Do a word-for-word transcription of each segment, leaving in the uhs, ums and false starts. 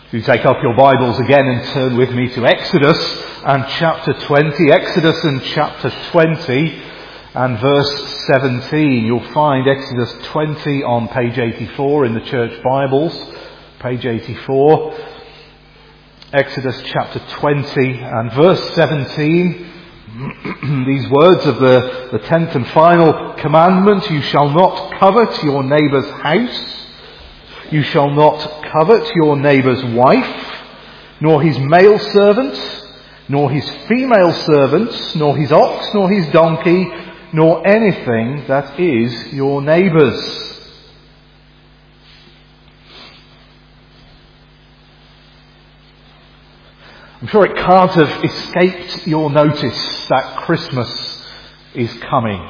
If you take up your Bibles again and turn with me to Exodus and chapter twenty, Exodus and chapter twenty and verse seventeen. You'll find Exodus twenty on page eighty-four in the church Bibles, page eighty-four. Exodus chapter twenty and verse seventeen. These words of the, the tenth and final commandment: you shall not covet your neighbour's house. You shall not covet your neighbour's wife, nor his male servant, nor his female servant, nor his ox, nor his donkey, nor anything that is your neighbour's. I'm sure it can't have escaped your notice that Christmas is coming.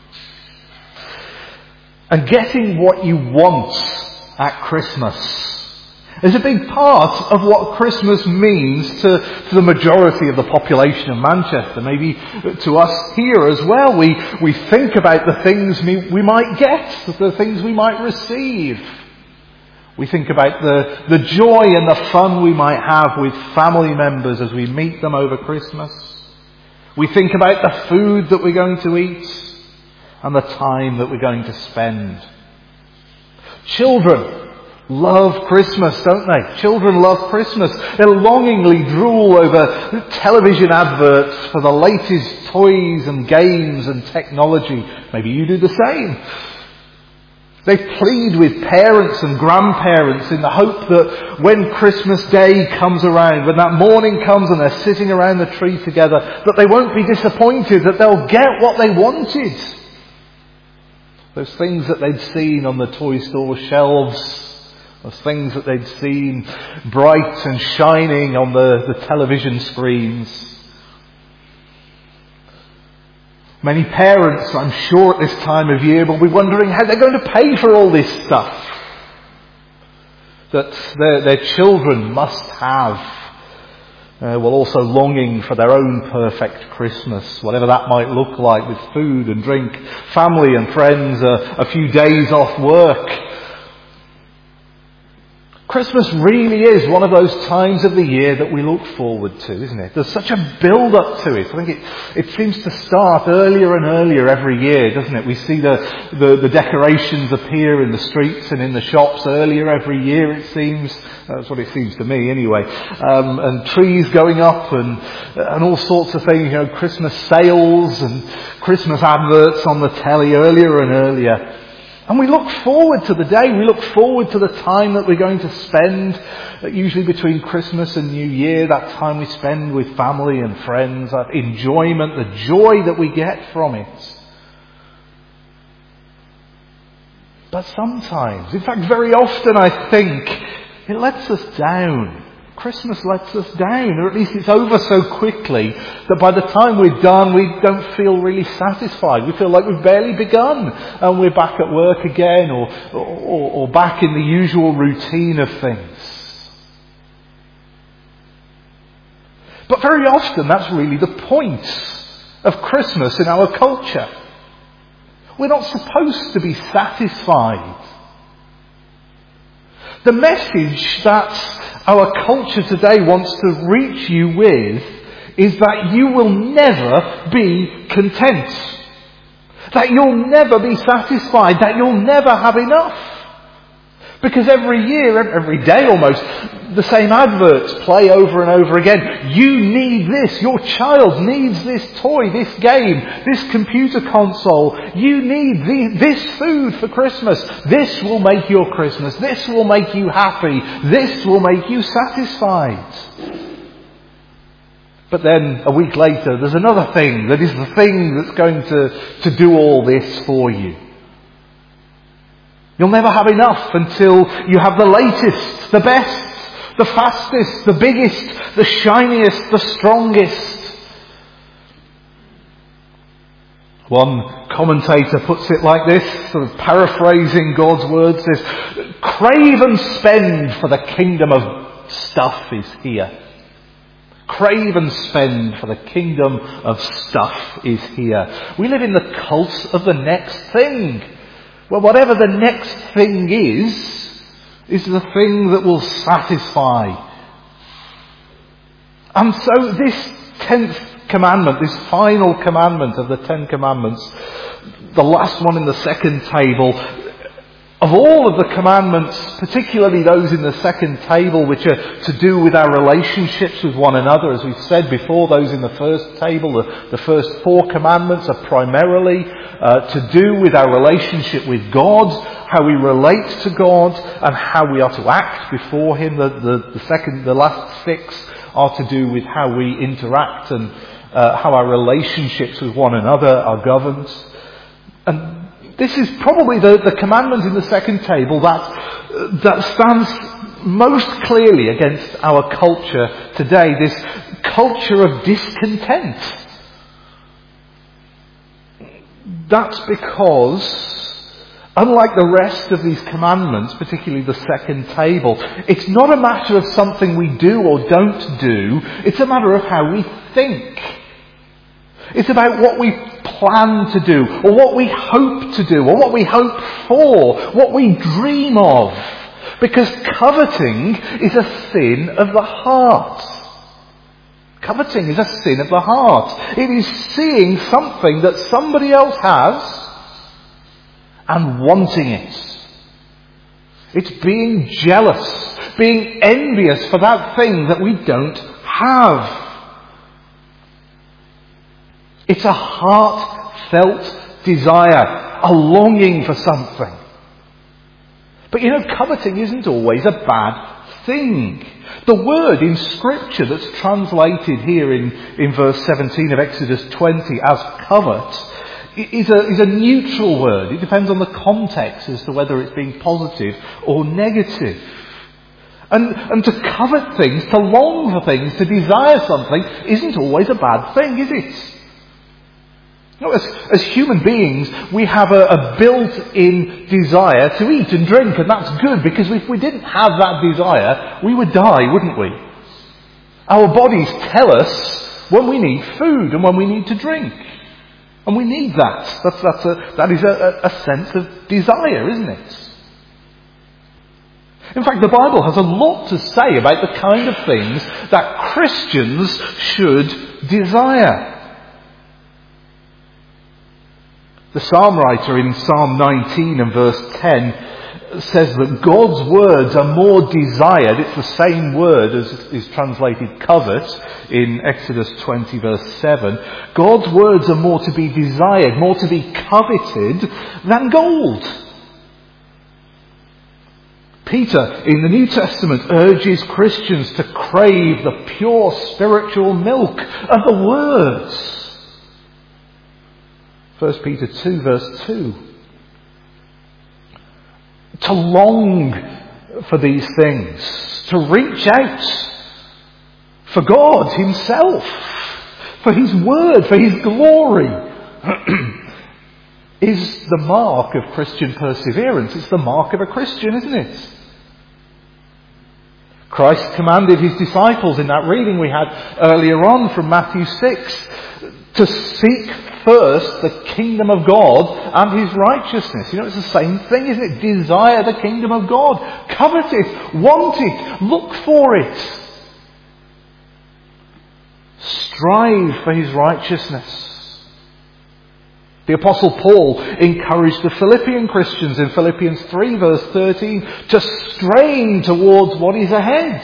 And getting what you want at Christmas is a big part of what Christmas means to, to the majority of the population of Manchester, maybe to us here as well. We, we think about the things we, we might get, the things we might receive. We think about the, the joy and the fun we might have with family members as we meet them over Christmas. We think about the food that we're going to eat and the time that we're going to spend. Children love Christmas, don't they? Children love Christmas. They longingly drool over television adverts for the latest toys and games and technology. Maybe you do the same. They plead with parents and grandparents in the hope that when Christmas Day comes around, when that morning comes and they're sitting around the tree together, that they won't be disappointed, that they'll get what they wanted. Those things that they'd seen on the toy store shelves, those things that they'd seen bright and shining on the, the television screens. Many parents, I'm sure at this time of year, will be wondering how they're going to pay for all this stuff that their, their children must have, uh, while also longing for their own perfect Christmas, whatever that might look like, with food and drink, family and friends, uh, a few days off work. Christmas really is one of those times of the year that we look forward to, isn't it? There's such a build-up to it. I think it, it seems to start earlier and earlier every year, doesn't it? We see the, the, the decorations appear in the streets and in the shops earlier every year, it seems. That's what it seems to me, anyway. Um, and trees going up and, and all sorts of things, you know, Christmas sales and Christmas adverts on the telly earlier and earlier. And we look forward to the day, we look forward to the time that we're going to spend, usually between Christmas and New Year, that time we spend with family and friends, that enjoyment, the joy that we get from it. But sometimes, in fact very often I think, it lets us down. Christmas lets us down, or at least it's over so quickly that by the time we're done, we don't feel really satisfied. We feel like we've barely begun and we're back at work again, or, or, or back in the usual routine of things. But very often that's really the point of Christmas in our culture. We're not supposed to be satisfied. The message that our culture today wants to reach you with is that you will never be content. That you'll never be satisfied. That you'll never have enough. Because every year, every day almost, the same adverts play over and over again. You need this. Your child needs this toy, this game, this computer console. You need the, this food for Christmas. This will make your Christmas. This will make you happy. This will make you satisfied. But then a week later, there's another thing that is the thing that's going to, to do all this for you. You'll never have enough until you have the latest, the best, the fastest, the biggest, the shiniest, the strongest. One commentator puts it like this, sort of paraphrasing God's words, says, crave and spend, for the kingdom of stuff is here. Crave and spend, for the kingdom of stuff is here. We live in the cult of the next thing. Well, whatever the next thing is, is the thing that will satisfy. And so this tenth commandment, this final commandment of the Ten Commandments, the last one in the second table, of all of the commandments, particularly those in the second table which are to do with our relationships with one another, as we've said before, those in the first table, the, the first four commandments are primarily uh, to do with our relationship with God, how we relate to God, and how we are to act before Him. The, the, the second, the last six are to do with how we interact and uh, how our relationships with one another are governed. And this is probably the, the commandment in the second table that, uh, that stands most clearly against our culture today, this culture of discontent. That's because, unlike the rest of these commandments, particularly the second table, it's not a matter of something we do or don't do, it's a matter of how we think. It's about what we plan to do, or what we hope to do, or what we hope for, what we dream of. Because coveting is a sin of the heart. Coveting is a sin of the heart. It is seeing something that somebody else has and wanting it. It's being jealous, being envious for that thing that we don't have. It's a heartfelt desire, a longing for something. But you know, coveting isn't always a bad thing. The word in Scripture that's translated here in, in verse seventeen of Exodus twenty as covet is a, is a neutral word. It depends on the context as to whether it's being positive or negative. And, and to covet things, to long for things, to desire something isn't always a bad thing, is it? You know, as, as human beings, we have a, a built-in desire to eat and drink, and that's good, because if we didn't have that desire, we would die, wouldn't we? Our bodies tell us when we need food and when we need to drink. And we need that. That's, that's a, that is a, a sense of desire, isn't it? In fact, the Bible has a lot to say about the kind of things that Christians should desire. The psalm writer in Psalm nineteen and verse ten says that God's words are more desired. It's the same word as is translated covet in Exodus twenty verse seven. God's words are more to be desired, more to be coveted than gold. Peter in the New Testament urges Christians to crave the pure spiritual milk of the words. First Peter two verse two. To long for these things. To reach out for God Himself. For His Word. For His glory. Is the mark of Christian perseverance. It's the mark of a Christian, isn't it? Christ commanded His disciples in that reading we had earlier on from Matthew six to seek first the kingdom of God and His righteousness. You know, it's the same thing, isn't it? Desire the kingdom of God. Covet it. Want it. Look for it. Strive for His righteousness. The Apostle Paul encouraged the Philippian Christians in Philippians three verse thirteen to strain towards what is ahead.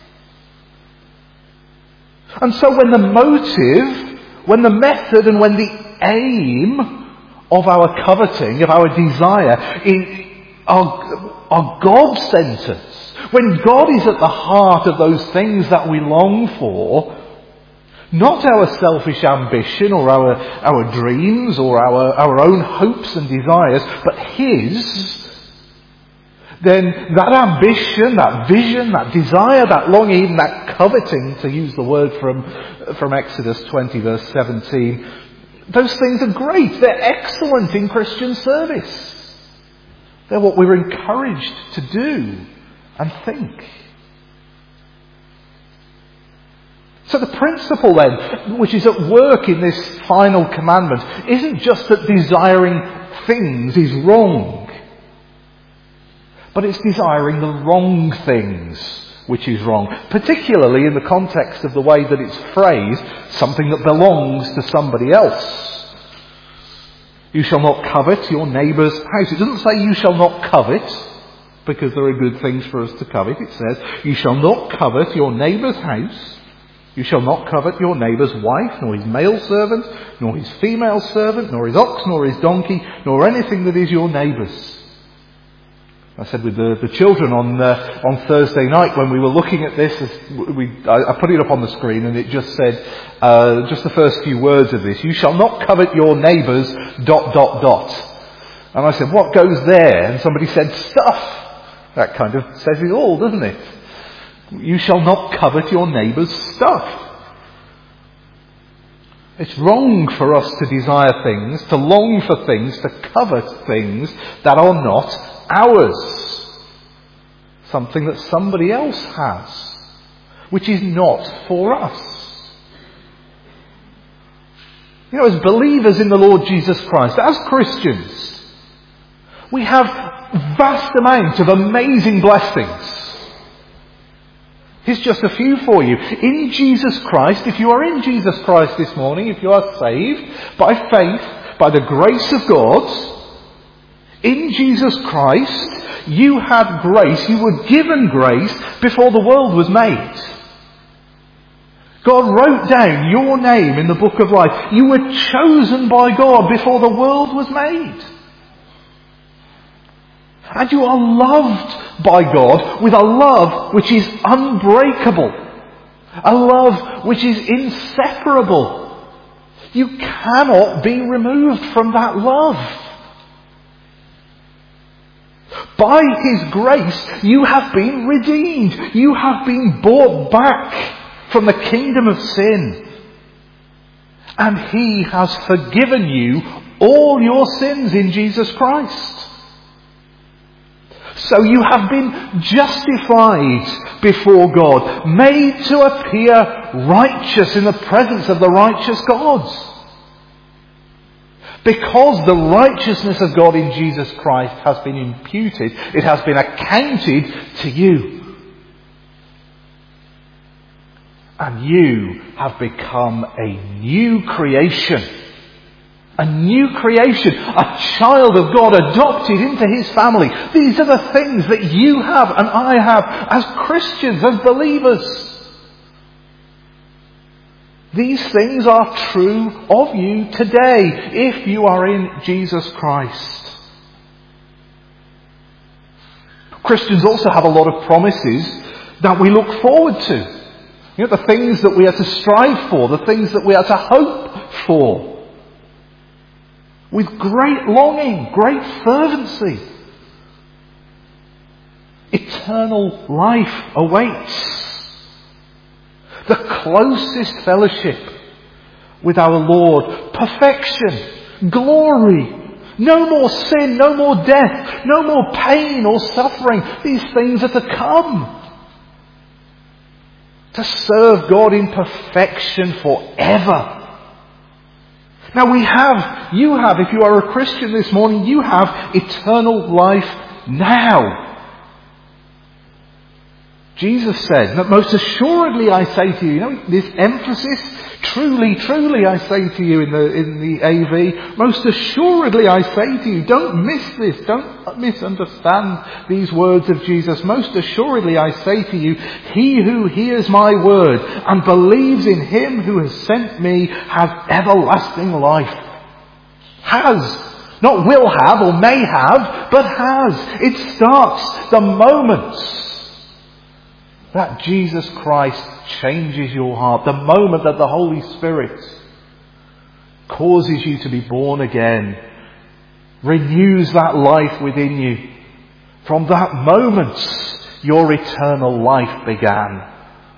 And so when the motive, when the method and when the aim of our coveting, of our desire is, are, are God-centered, when God is at the heart of those things that we long for, not our selfish ambition or our, our dreams or our, our own hopes and desires, but His, then that ambition, that vision, that desire, that longing, even that coveting, to use the word from, from Exodus twenty verse seventeen, those things are great. They're excellent in Christian service. They're what we're encouraged to do and think. So the principle then, which is at work in this final commandment, isn't just that desiring things is wrong, but it's desiring the wrong things, which is wrong, particularly in the context of the way that it's phrased, something that belongs to somebody else. You shall not covet your neighbour's house. It doesn't say you shall not covet, because there are good things for us to covet. It says, you shall not covet your neighbour's house. You shall not covet your neighbour's wife, nor his male servant, nor his female servant, nor his ox, nor his donkey, nor anything that is your neighbour's. I said with the, the children on uh, on Thursday night when we were looking at this, we, I, I put it up on the screen and it just said, uh, just the first few words of this, you shall not covet your neighbour's dot dot dot. And I said, what goes there? And somebody said, stuff. That kind of says it all, doesn't it? You shall not covet your neighbour's stuff. It's wrong for us to desire things, to long for things, to covet things that are not ours. Something that somebody else has, which is not for us. You know, as believers in the Lord Jesus Christ, as Christians, we have vast amounts of amazing blessings. Here's just a few for you. In Jesus Christ, if you are in Jesus Christ this morning, if you are saved by faith, by the grace of God, in Jesus Christ, you had grace, you were given grace before the world was made. God wrote down your name in the book of life. You were chosen by God before the world was made. And you are loved by God with a love which is unbreakable. A love which is inseparable. You cannot be removed from that love. By His grace, you have been redeemed. You have been bought back from the kingdom of sin. And He has forgiven you all your sins in Jesus Christ. So you have been justified before God, made to appear righteous in the presence of the righteous God. Because the righteousness of God in Jesus Christ has been imputed, it has been accounted to you. And you have become a new creation. A new creation, a child of God adopted into His family. These are the things that you have and I have as Christians, as believers. These things are true of you today if you are in Jesus Christ. Christians also have a lot of promises that we look forward to. You know, the things that we are to strive for, the things that we are to hope for. With great longing, great fervency. Eternal life awaits. The closest fellowship with our Lord. Perfection. Glory. No more sin, no more death, no more pain or suffering. These things are to come. To serve God in perfection forever. Now we have, you have, if you are a Christian this morning, you have eternal life now. Jesus said, most assuredly I say to you, you know, this emphasis, truly, truly I say to you in the, in the A V, most assuredly I say to you, don't miss this, don't misunderstand these words of Jesus. Most assuredly I say to you, he who hears my word and believes in Him who has sent me has everlasting life. Has. Not will have or may have, but has. It starts the moment that Jesus Christ changes your heart, the moment that the Holy Spirit causes you to be born again, renews that life within you. From that moment, your eternal life began.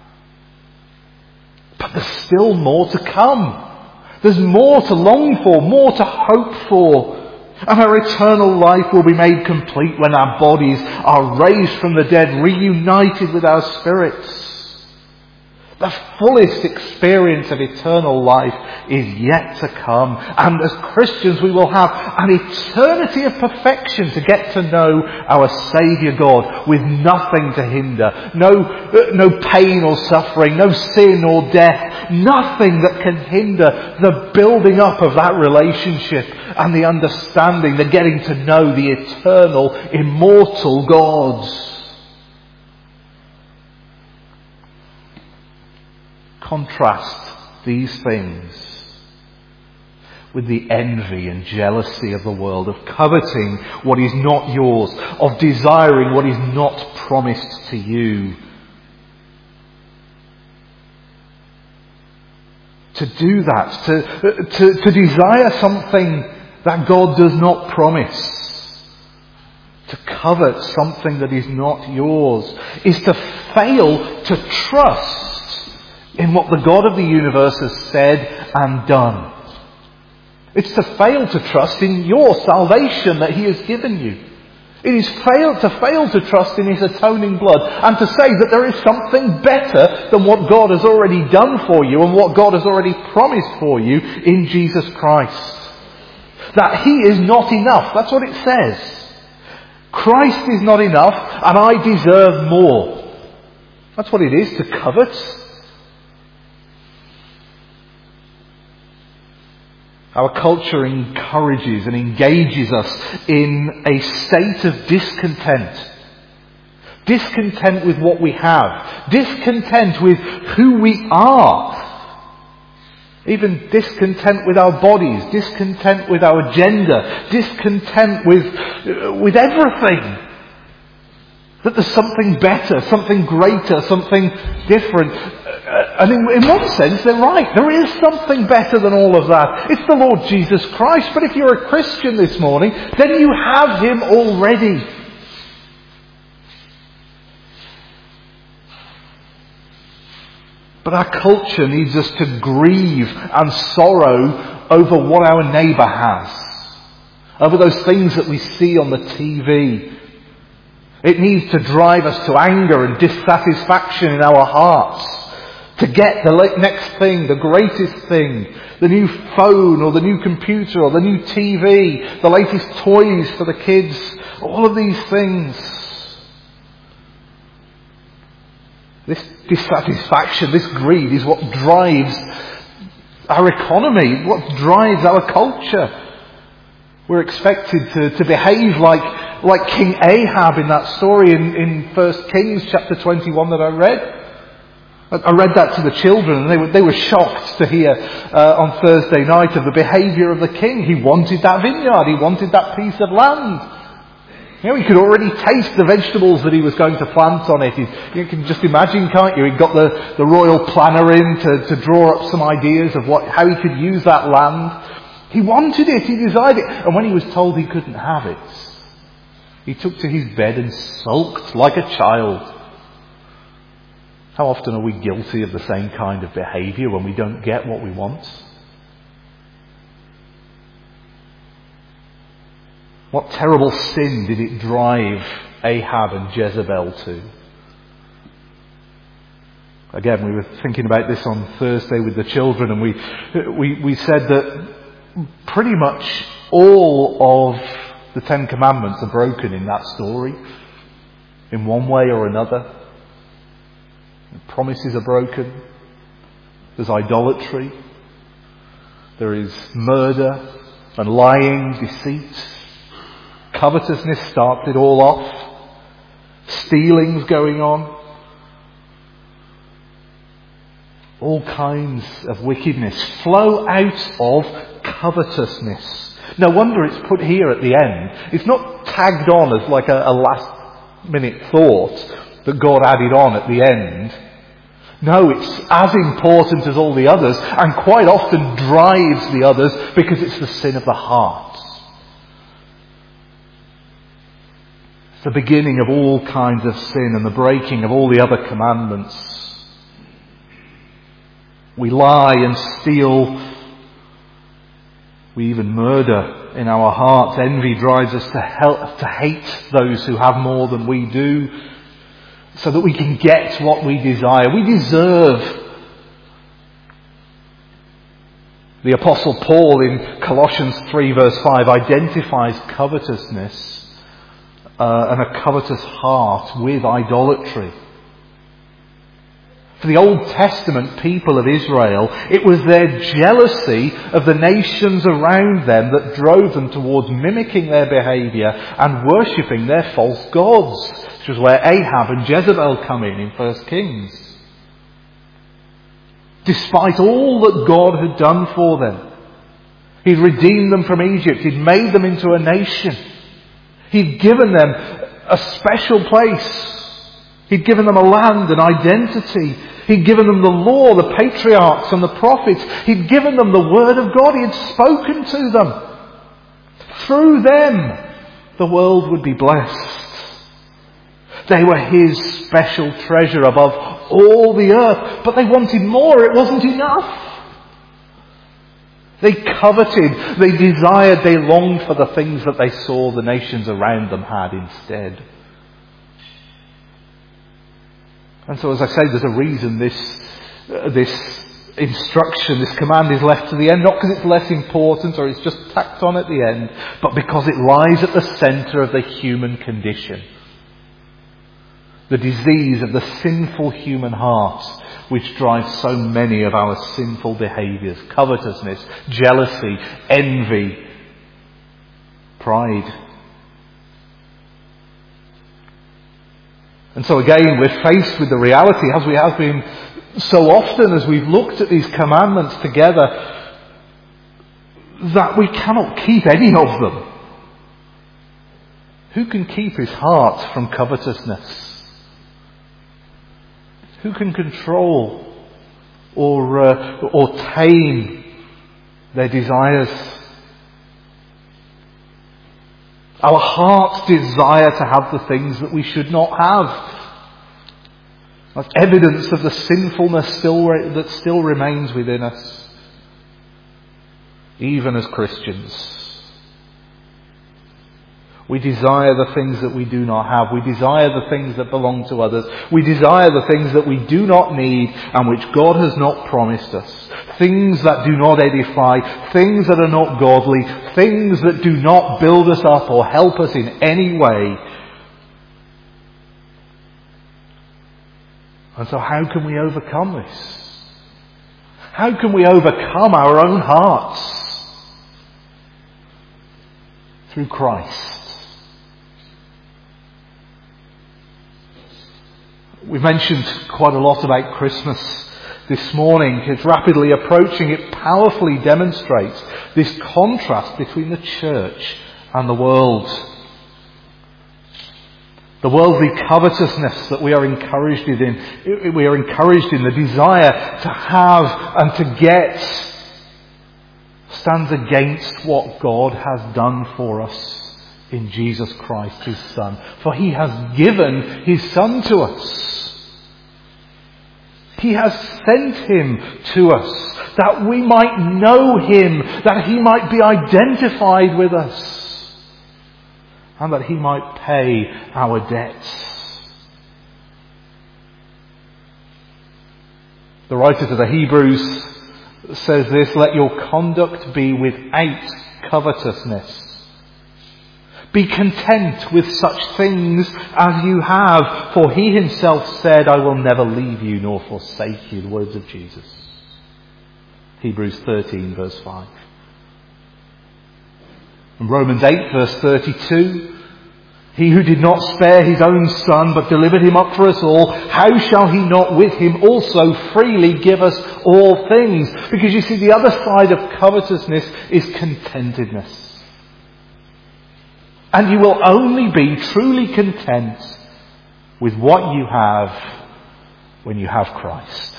But there's still more to come. There's more to long for, more to hope for. And our eternal life will be made complete when our bodies are raised from the dead, reunited with our spirits. The fullest experience of eternal life is yet to come. And as Christians we will have an eternity of perfection to get to know our Saviour God with nothing to hinder. No, no pain or suffering, no sin or death. Nothing that can hinder the building up of that relationship and the understanding, the getting to know the eternal, immortal God. Contrast these things with the envy and jealousy of the world, of coveting what is not yours, of desiring what is not promised to you. To do that, to, to, to desire something that God does not promise, to covet something that is not yours, is to fail to trust in what the God of the universe has said and done. It's to fail to trust in your salvation that He has given you. It is fail to fail to trust in His atoning blood and to say that there is something better than what God has already done for you and what God has already promised for you in Jesus Christ. That He is not enough. That's what it says. Christ is not enough and I deserve more. That's what it is to covet. Our culture encourages and engages us in a state of discontent. Discontent with what we have. Discontent with who we are. Even discontent with our bodies. Discontent with our gender. Discontent with, with everything. That there's something better, something greater, something different. And in, in one sense, they're right. There is something better than all of that. It's the Lord Jesus Christ. But if you're a Christian this morning, then you have Him already. But our culture needs us to grieve and sorrow over what our neighbour has. Over those things that we see on the T V. It needs to drive us to anger and dissatisfaction in our hearts. To get the next thing, the greatest thing, the new phone or the new computer or the new T V, the latest toys for the kids, all of these things. This dissatisfaction, this greed is what drives our economy, what drives our culture. We're expected to, to behave like, like King Ahab in that story in, in First Kings chapter twenty-one that I read. I read that to the children and they were, they were shocked to hear uh, on Thursday night of the behaviour of the king. He wanted that vineyard. He wanted that piece of land. You know, he could already taste the vegetables that he was going to plant on it. He, you can just imagine, can't you? He got the, the royal planner in to, to draw up some ideas of what, how he could use that land. He wanted it. He desired it. And when he was told he couldn't have it, he took to his bed and sulked like a child. How often are we guilty of the same kind of behaviour when we don't get what we want? What terrible sin did it drive Ahab and Jezebel to? Again, we were thinking about this on Thursday with the children, and we we, we said that pretty much all of the Ten Commandments are broken in that story, in one way or another. Promises are broken. There's idolatry. There is murder and lying, deceit. Covetousness starts it all off. Stealing's going on. All kinds of wickedness flow out of covetousness. No wonder it's put here at the end. It's not tagged on as like a, a last minute thought that God added on at the end. No, it's as important as all the others and quite often drives the others because it's the sin of the heart. It's the beginning of all kinds of sin and the breaking of all the other commandments. We lie and steal. We even murder in our hearts. Envy drives us to help, to hate those who have more than we do, so that we can get what we desire. We deserve The Apostle Paul in Colossians three verse five identifies covetousness uh, and a covetous heart with idolatry. For the Old Testament people of Israel, it was their jealousy of the nations around them that drove them towards mimicking their behaviour and worshipping their false gods, which was where Ahab and Jezebel come in in First Kings. Despite all that God had done for them, He'd redeemed them from Egypt, He'd made them into a nation, He'd given them a special place, He'd given them a land, an identity. He'd given them the law, the patriarchs and the prophets. He'd given them the word of God. He had spoken to them. Through them, the world would be blessed. They were His special treasure above all the earth. But they wanted more. It wasn't enough. They coveted, they desired, they longed for the things that they saw the nations around them had instead. And so, as I say, there's a reason this uh, this instruction, this command is left to the end. Not because it's less important or it's just tacked on at the end, but because it lies at the centre of the human condition. The disease of the sinful human heart, which drives so many of our sinful behaviours. Covetousness, jealousy, envy, pride. And so again, we're faced with the reality, as we have been so often as we've looked at these commandments together, that we cannot keep any of them. Who can keep his heart from covetousness? Who can control or uh, or tame their desires? Our hearts desire to have the things that we should not have. That's evidence of the sinfulness still re- that still remains within us, even as Christians. We desire the things that we do not have. We desire the things that belong to others. We desire the things that we do not need and which God has not promised us. Things that do not edify, things that are not godly, things that do not build us up or help us in any way. And so how can we overcome this? How can we overcome our own hearts? Through Christ. We've mentioned quite a lot about Christmas this morning. It's rapidly approaching. It powerfully demonstrates this contrast between the church and the world. The worldly covetousness that we are encouraged in, we are encouraged in, the desire to have and to get, stands against what God has done for us in Jesus Christ, His Son. For He has given His Son to us. He has sent Him to us that we might know Him, that He might be identified with us, and that He might pay our debts. The writer to the Hebrews says this: let your conduct be without covetousness. Be content with such things as you have, for He Himself said, I will never leave you nor forsake you. The words of Jesus. Hebrews thirteen verse five. And Romans eight verse thirty-two. He who did not spare His own Son, but delivered Him up for us all, how shall He not with Him also freely give us all things? Because you see, the other side of covetousness is contentedness. And you will only be truly content with what you have when you have Christ.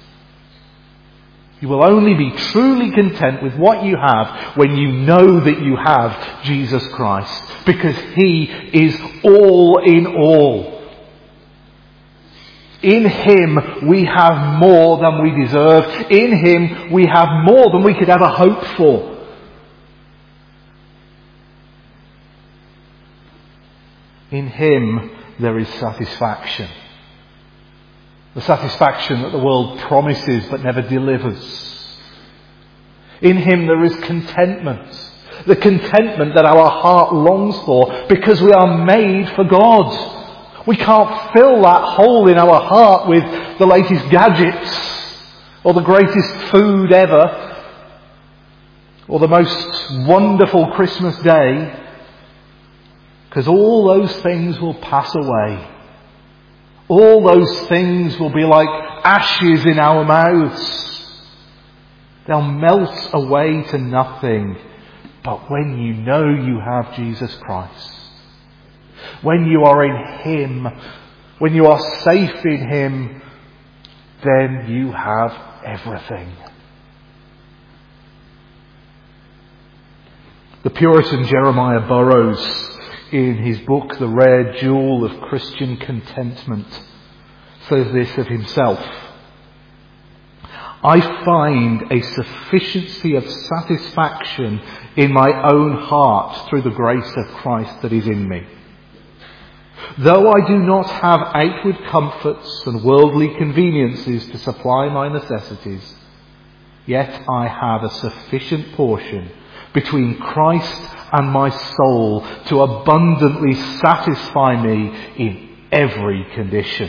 You will only be truly content with what you have when you know that you have Jesus Christ. Because He is all in all. In Him we have more than we deserve. In Him we have more than we could ever hope for. In Him there is satisfaction. The satisfaction that the world promises but never delivers. In him there is contentment. The contentment that our heart longs for because we are made for God. We can't fill that hole in our heart with the latest gadgets or the greatest food ever or the most wonderful Christmas day, because all those things will pass away. All those things will be like ashes in our mouths. They'll melt away to nothing. But when you know you have Jesus Christ, when you are in him, when you are safe in him, then you have everything. The Puritan Jeremiah Burroughs, in his book The Rare Jewel of Christian Contentment, says this of himself: I find a sufficiency of satisfaction in my own heart through the grace of Christ that is in me. Though I do not have outward comforts and worldly conveniences to supply my necessities, yet I have a sufficient portion between Christ and my soul to abundantly satisfy me in every condition.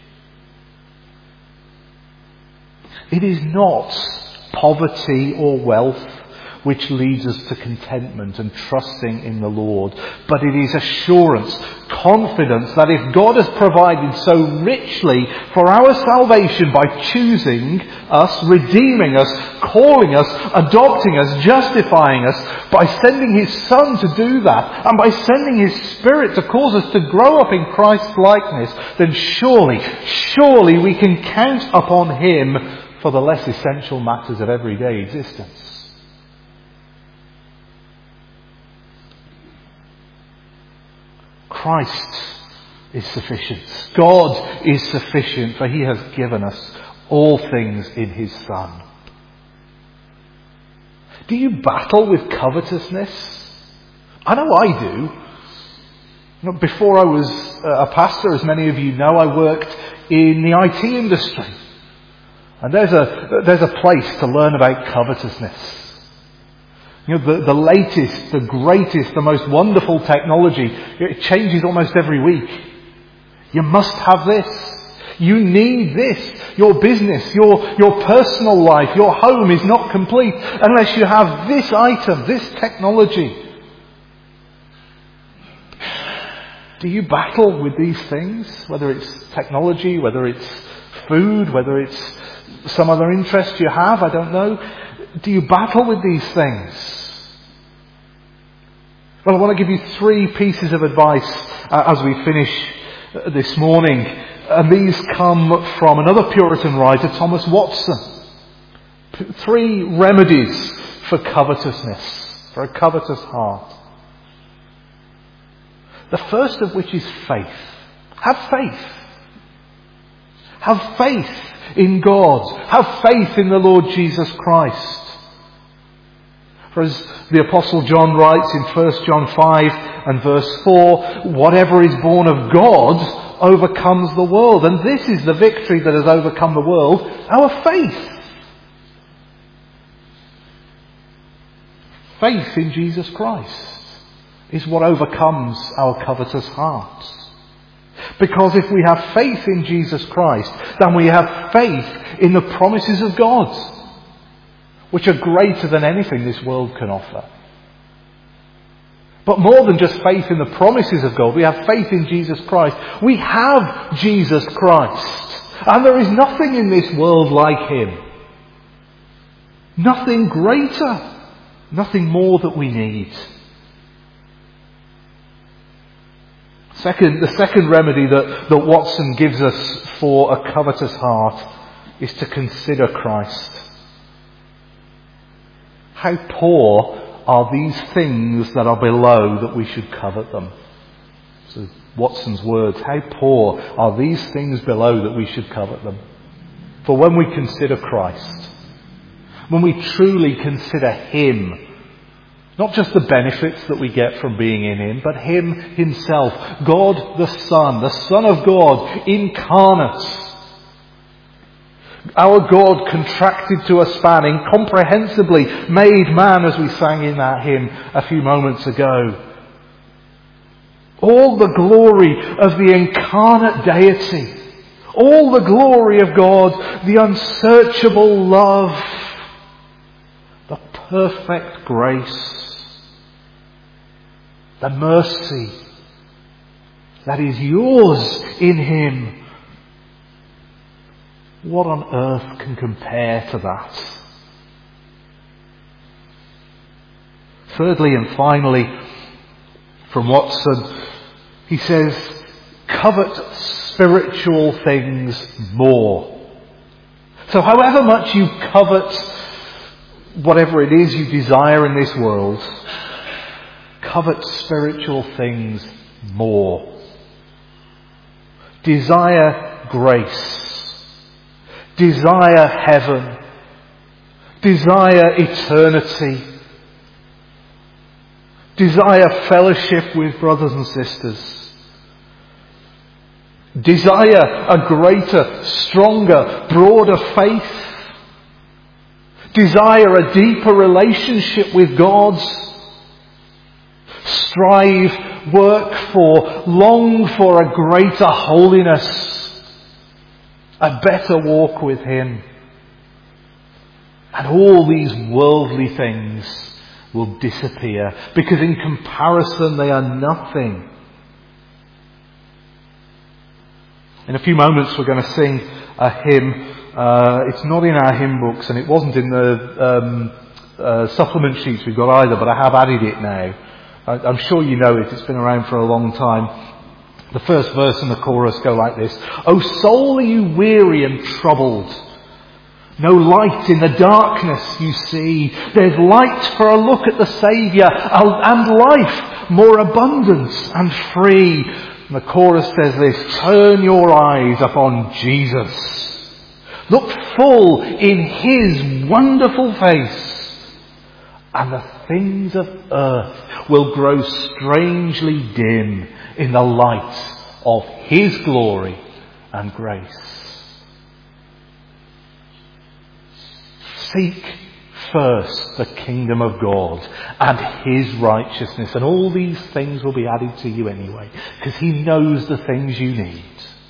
It is not poverty or wealth which leads us to contentment and trusting in the Lord, but it is assurance, confidence that if God has provided so richly for our salvation by choosing us, redeeming us, calling us, adopting us, justifying us, by sending his Son to do that, and by sending his Spirit to cause us to grow up in Christ's likeness, then surely, surely we can count upon him for the less essential matters of everyday existence. Christ is sufficient. God is sufficient, for he has given us all things in his Son. Do you battle with covetousness? I know I do. You know, before I was a pastor, as many of you know, I worked in the I T industry. And there's a, there's a place to learn about covetousness. You know, the, the latest, the greatest, the most wonderful technology, it changes almost every week. You must have this. You need this. Your business, your, your personal life, your home is not complete unless you have this item, this technology. Do you battle with these things? Whether it's technology, whether it's food, whether it's some other interest you have, I don't know. Do you battle with these things? Well, I want to give you three pieces of advice uh, as we finish uh, this morning. And these come from another Puritan writer, Thomas Watson. P- three remedies for covetousness, for a covetous heart. The first of which is faith. Have faith. Have faith in God. Have faith in the Lord Jesus Christ. For as the Apostle John writes in First John five and verse four, whatever is born of God overcomes the world. And this is the victory that has overcome the world, our faith. Faith in Jesus Christ is what overcomes our covetous hearts. Because if we have faith in Jesus Christ, then we have faith in the promises of God, which are greater than anything this world can offer. But more than just faith in the promises of God, we have faith in Jesus Christ. We have Jesus Christ. And there is nothing in this world like him. Nothing greater. Nothing more that we need. Second, the second remedy that, that Watson gives us for a covetous heart is to consider Christ. How poor are these things that are below that we should covet them? So Watson's words, how poor are these things below that we should covet them? For when we consider Christ, when we truly consider him, not just the benefits that we get from being in him, but him himself, God the Son, the Son of God, incarnate. Our God contracted to a span, incomprehensibly made man, as we sang in that hymn a few moments ago. All the glory of the incarnate deity, all the glory of God, the unsearchable love, the perfect grace, the mercy that is yours in Him. What on earth can compare to that? Thirdly and finally, from Watson, he says, covet spiritual things more. So however much you covet whatever it is you desire in this world, covet spiritual things more. Desire grace. Desire heaven. Desire eternity. Desire fellowship with brothers and sisters. Desire a greater, stronger, broader faith. Desire a deeper relationship with God. Strive, work for, long for a greater holiness. A better walk with Him. And all these worldly things will disappear, because in comparison they are nothing. In a few moments we're going to sing a hymn. Uh, it's not in our hymn books, and it wasn't in the um, uh, supplement sheets we've got either, but I have added it now. I, I'm sure you know it. It's been around for a long time. The first verse and the chorus go like this. O soul, are you weary and troubled? No light in the darkness you see. There's light for a look at the Saviour, and life more abundant and free. And the chorus says this, turn your eyes upon Jesus. Look full in His wonderful face, and the things of earth will grow strangely dim in the light of His glory and grace. Seek first the kingdom of God and His righteousness, and all these things will be added to you anyway, because He knows the things you need.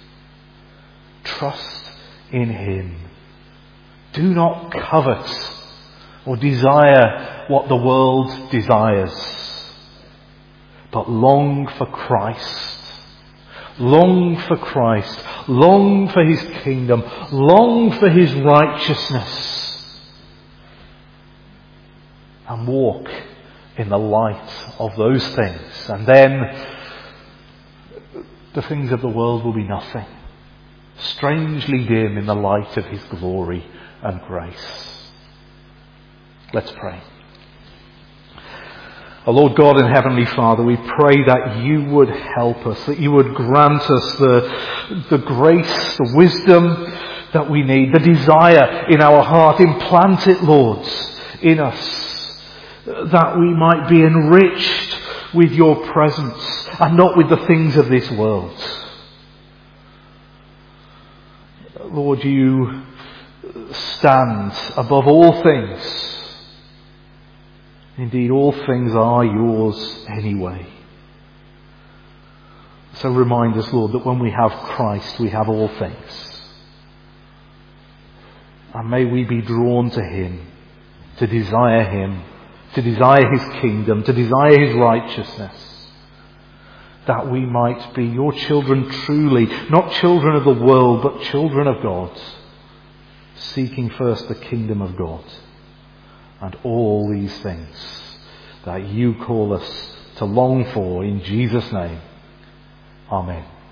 Trust in Him. Do not covet or desire what the world desires, but long for Christ. Long for Christ. Long for His kingdom. Long for His righteousness. And walk in the light of those things. And then the things of the world will be nothing. Strangely dim in the light of His glory and grace. Let's pray. O Lord God and Heavenly Father, we pray that You would help us, that You would grant us the, the grace, the wisdom that we need, the desire in our heart. Implant it, Lord, in us, that we might be enriched with Your presence and not with the things of this world. Lord, You stand above all things. Indeed, all things are Yours anyway. So remind us, Lord, that when we have Christ, we have all things. And may we be drawn to Him, to desire Him, to desire His kingdom, to desire His righteousness, that we might be Your children truly, not children of the world, but children of God, seeking first the kingdom of God. And all these things that You call us to long for, in Jesus' name. Amen.